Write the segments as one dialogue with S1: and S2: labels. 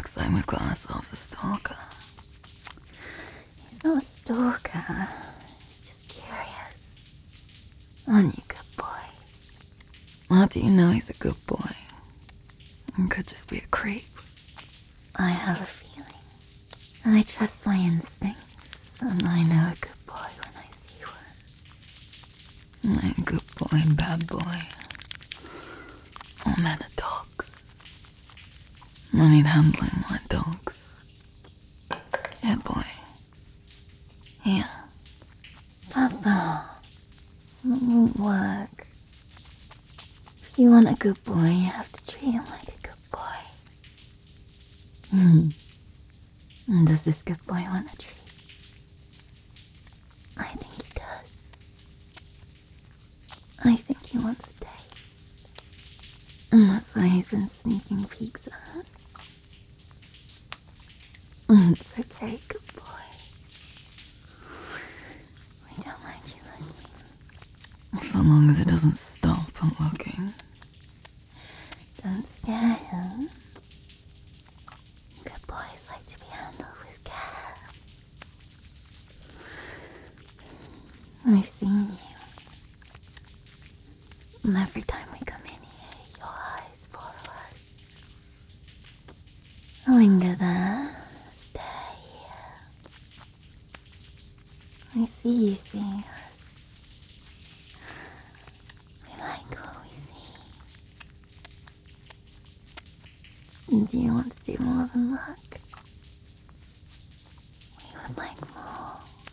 S1: Looks like we've got ourselves a stalker.
S2: He's not a stalker. He's just curious. Aren't you, good boy?
S1: How do you know he's a good boy? He could just be a creep.
S2: I have a feeling. And I trust my instincts. And I know a good boy when I see one.
S1: Like good boy and bad boy. All men are dogs. I need handling like dogs. Yeah, boy. Yeah.
S2: Papa, it won't work. If you want a good boy, you have to treat him like a good boy. And does this good boy want a treat? I think he does. I think he wants a taste. And that's why he's been sneaking peeks at us. It's okay, good boy. We don't mind you looking.
S1: So long as it doesn't stop at looking.
S2: Don't scare him. Good boys like to be handled with care. We've seen you. And every time we come in here, your eyes follow us. Linger there. Stay here. I see you seeing us. We like what we see. Do you want to do more than look? We would like more.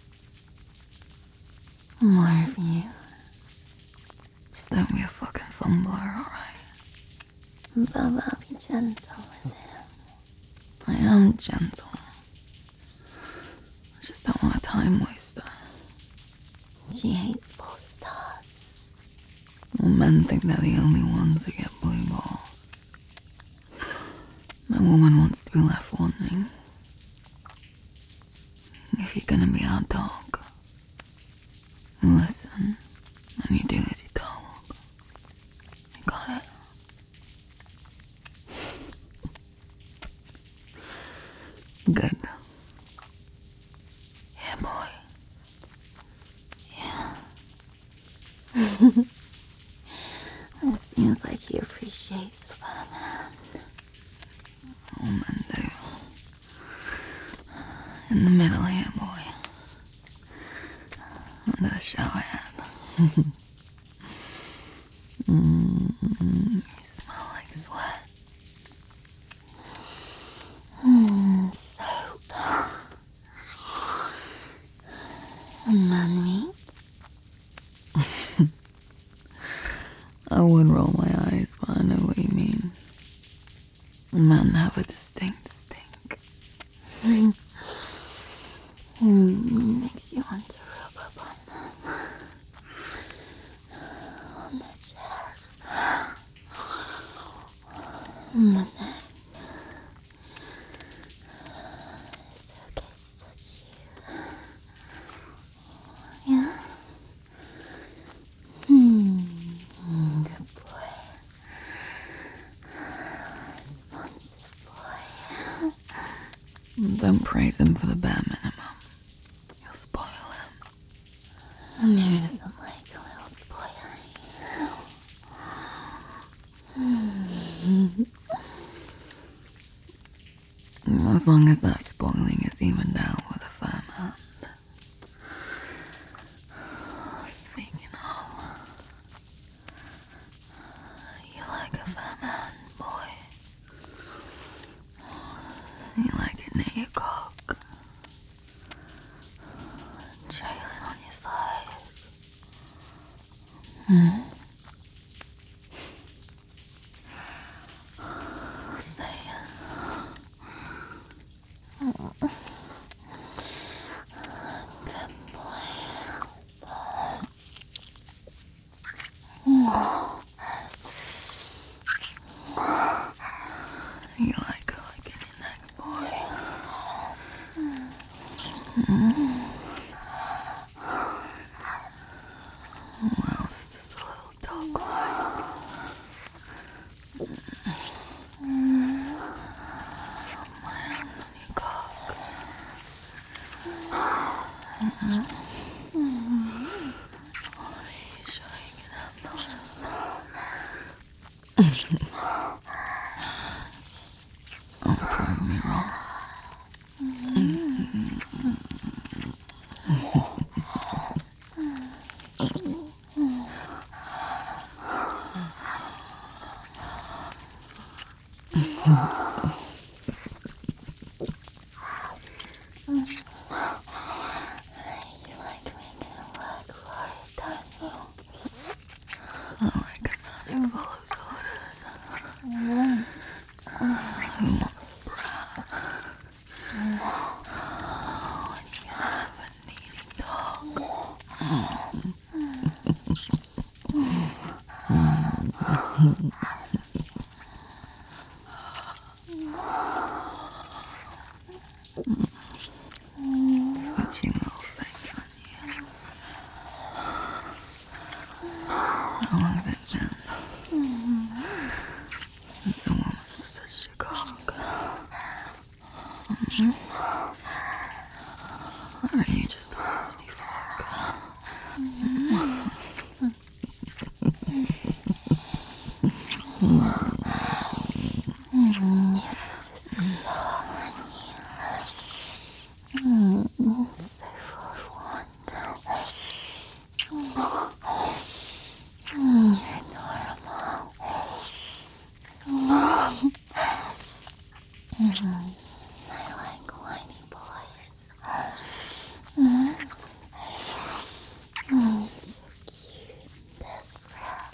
S2: More of you.
S1: Just don't be a fucking fumbler, alright?
S2: Baba, be gentle with him.
S1: I am gentle. I just don't want a time waster.
S2: She hates false starts.
S1: Well, men think they're the only ones who get blue balls. No woman wants to be left wanting. If you're gonna be our dog, you listen, and you do as you're told. You got it? Good. Yeah, boy. Yeah.
S2: It seems like he appreciates a firm hand.
S1: All men do. In the middle here, boy. Under the shower head. You smell like sweat.
S2: Soap. And man meat.
S1: I would roll my eyes, but I know what you mean. Men have a distinct stink.
S2: Makes you want to rub up on them. On the chest. On the neck. It's okay to touch you. Yeah? Good boy. Responsive boy.
S1: Don't praise him for the bare minimum. You'll spoil him.
S2: And who doesn't like a little spoiling?
S1: As long as that spoiling is evened out with a firm hand. Speaking of, you like a firm hand, boy. You like it near your cock. Trailing on your thighs. Say it. You like her like in your neck, boy. What else does the little dog like? My sure you can handle it? Don't prove me wrong.
S2: You like making it work for it, don't you?
S1: I like a man who follows orders. Who wants a brat? When you can have a needy dog. Twitchy little thing on you. How long's it been? Since a woman's touched your cock. Or are you just a lusty fuck?
S2: I like whiny boys. So cute and desperate.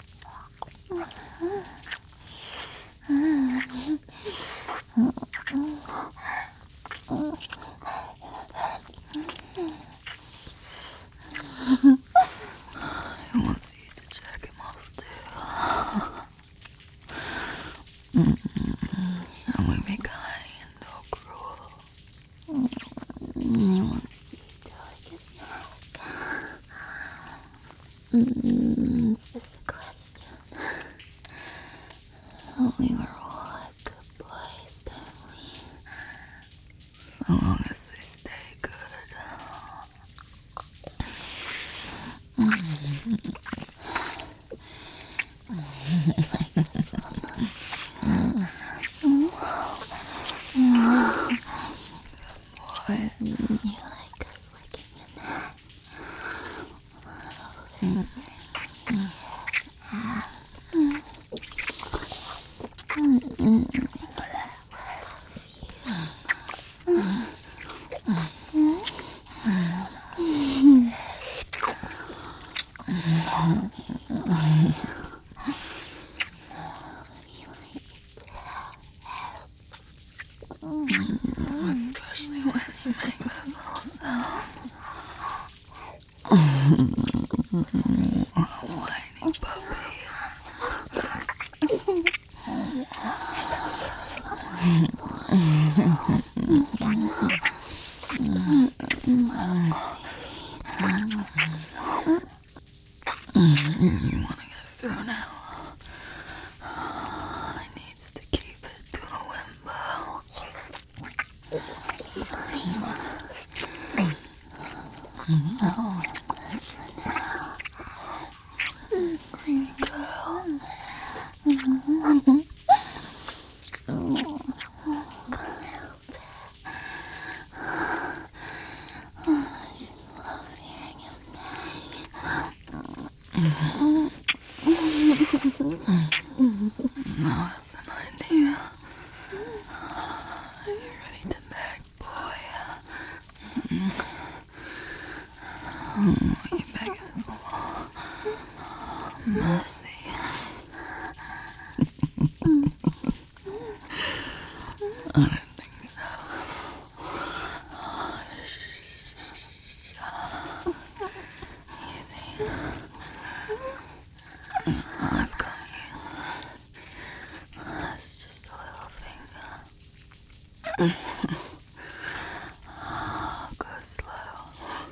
S1: Who wants you to check him off too? Shall we be kind or cruel?
S2: He wants you to lick his neck. Is this a question? We were all good boys, don't we?
S1: So long as they stay good.
S2: Like this one.
S1: Boy,
S2: You like us licking your neck.
S1: especially when you make those little sounds. Whiny puppy. You wanna go through now? I needs to keep it to a whimper. Green girl.
S2: I just love hearing him
S1: Now that's an idea. Are you ready to beg, boy? What are you begging for? Mercy. I don't think so. Easy. I've got you. It's just a little finger. Go slow.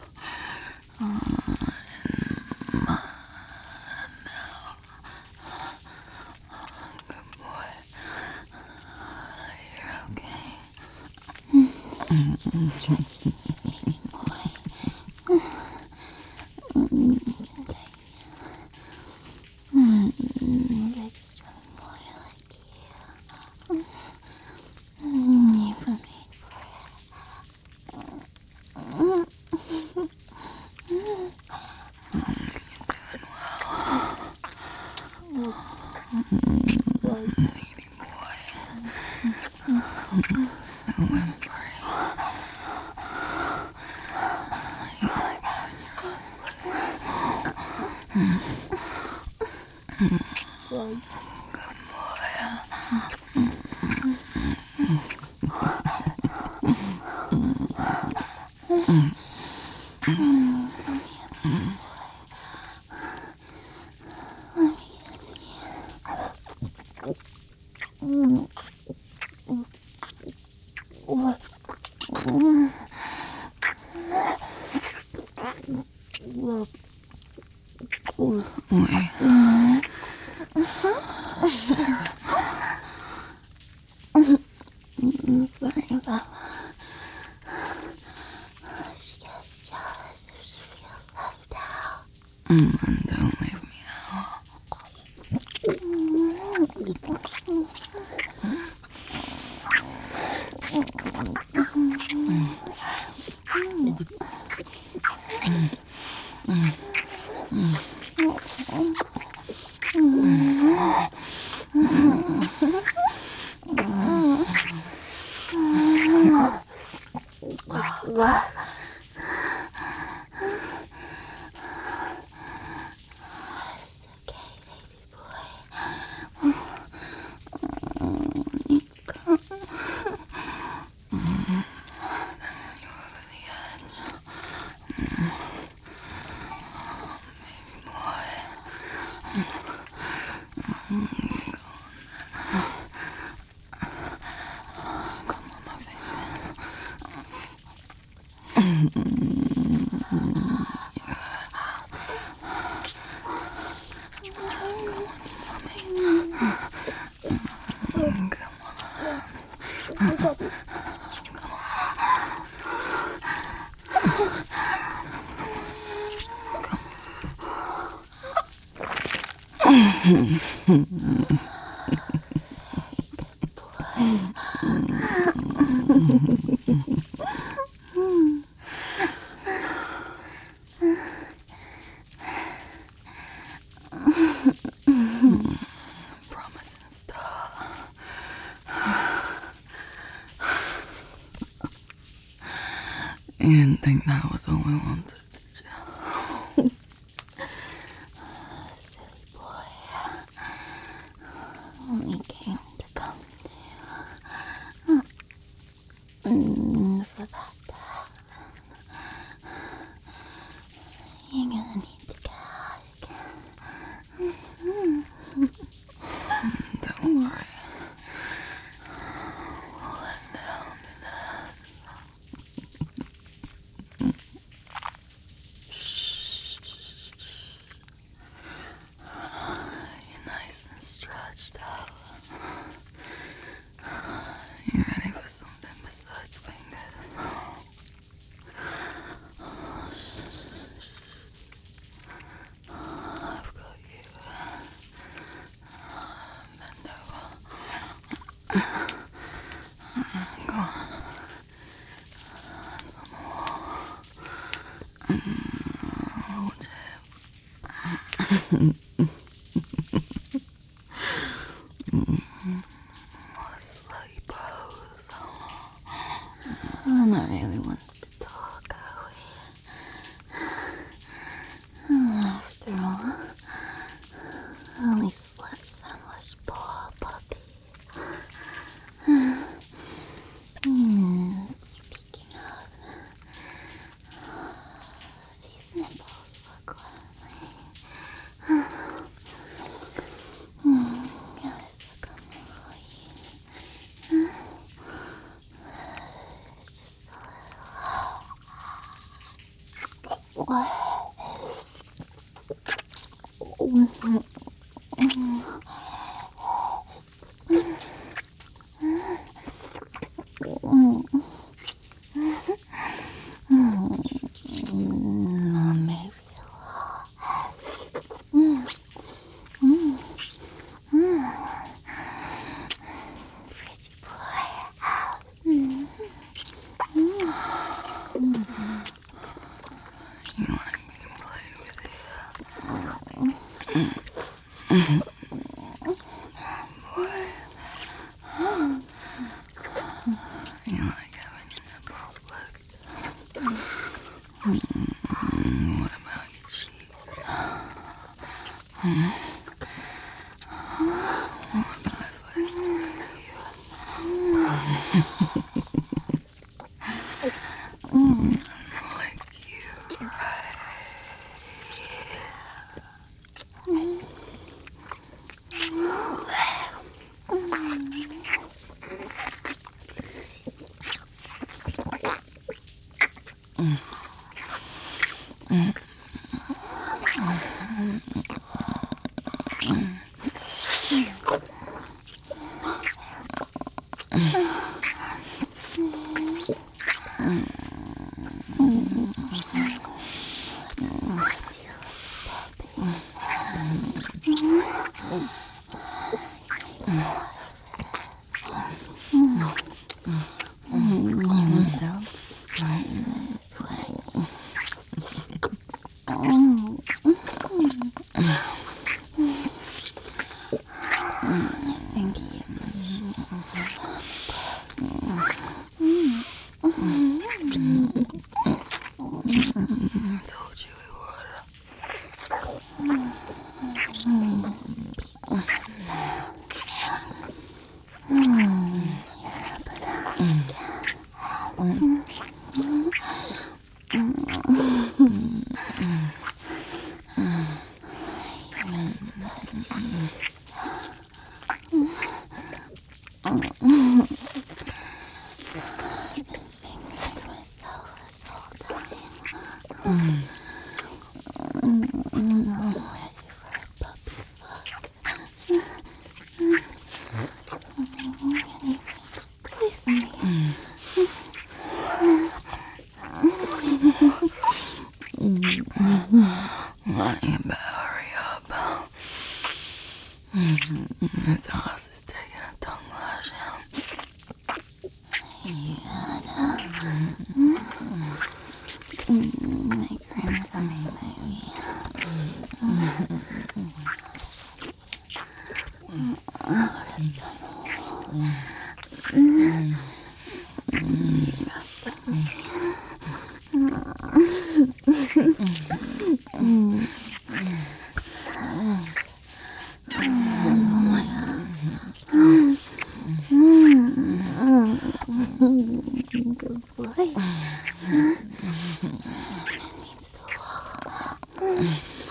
S1: Good boy. You're okay.
S2: Just stretching me, baby boy. I'm sorry, Baba. She gets jealous if she feels left out.
S1: And don't leave me out.
S2: It's okay, baby boy. Need to come.
S1: Sending you over the edge. Baby boy. Come on, my fingers. Promising stuff. You didn't think that was all we wanted, did you?
S2: Silly boy. Only came to come to. For that to happen, you're gonna need to get out again.
S1: Don't worry. We'll end down in that. You're nice and stretched out. You ready for something besides fingers? I've got you. Bend over. Go on. Hands on the wall. Hold what a slutty pose.
S2: Anna really wants to talk, are we? After all, only sluts sandwich poor puppies. Speaking of, these nipples look lovely. Gotta suck on my feet. Just a little. Maybe pretty boy.
S1: You like being played with Boy. You like having your nipples licked? What about your cheeks? What if I spray you? Like you, right? I told you it would. Honey, you better hurry up. This house is taking a tongue lashing.
S2: Make room for me, baby. Rest on the wall. Rest on me. Hands on my arm. Good boy. Turn me to the wall.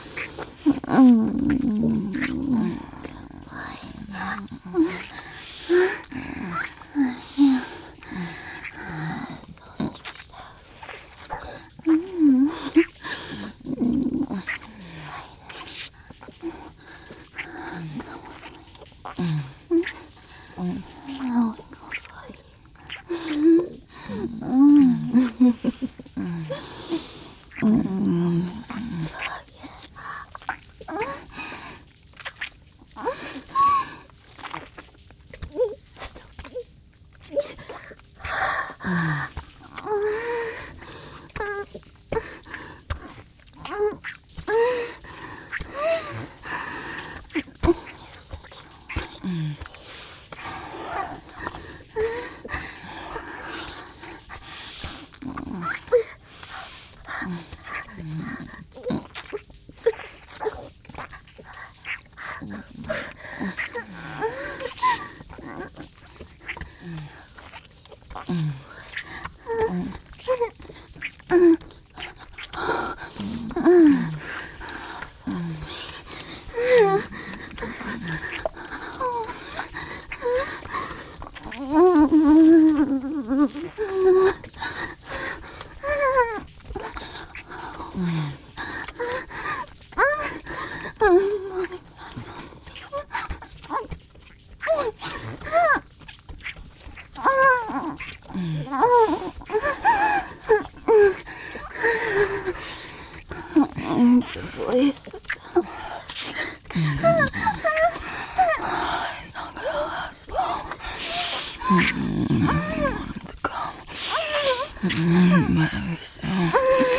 S2: Boys.
S1: It's not gonna last long. If you want it to come, maybe soon.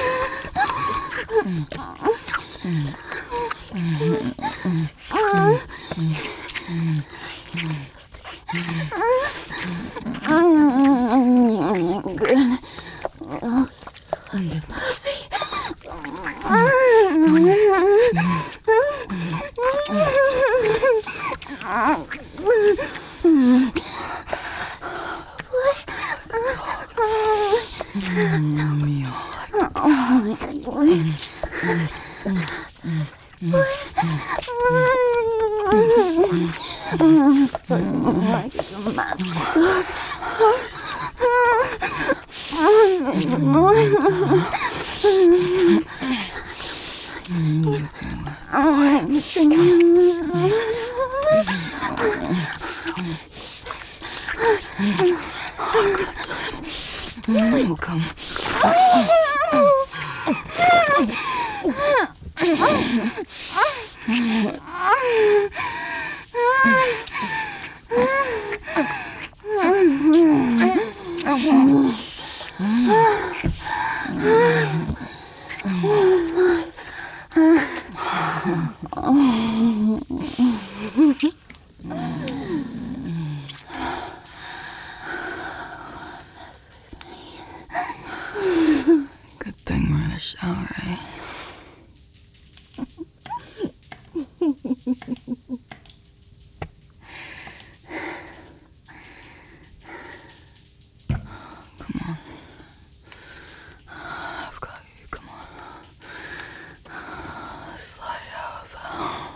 S2: Good. Oh, sorry, puppy. Like a mad dog.
S1: Oh, come. Good thing we're in a shower, eh? Come on. I've got you, come on. Slide out.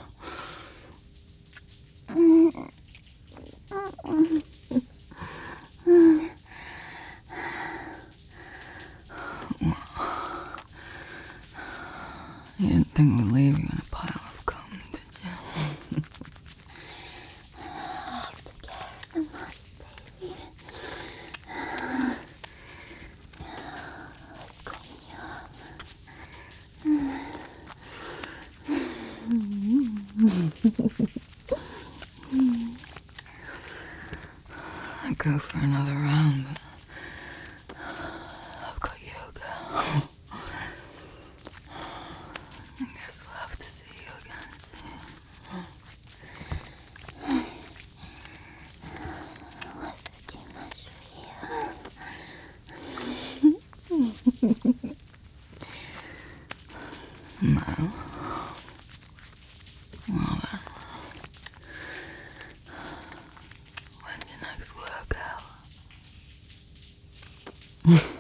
S1: You didn't think we'd leave you in a pile of cum, did you?
S2: Aftercare's a must, baby. Let's clean you up.
S1: I'd go for another round, but I've got yoga. I guess we'll have to see you again soon.
S2: Was it too much for you?
S1: No. Well then. When's your next workout?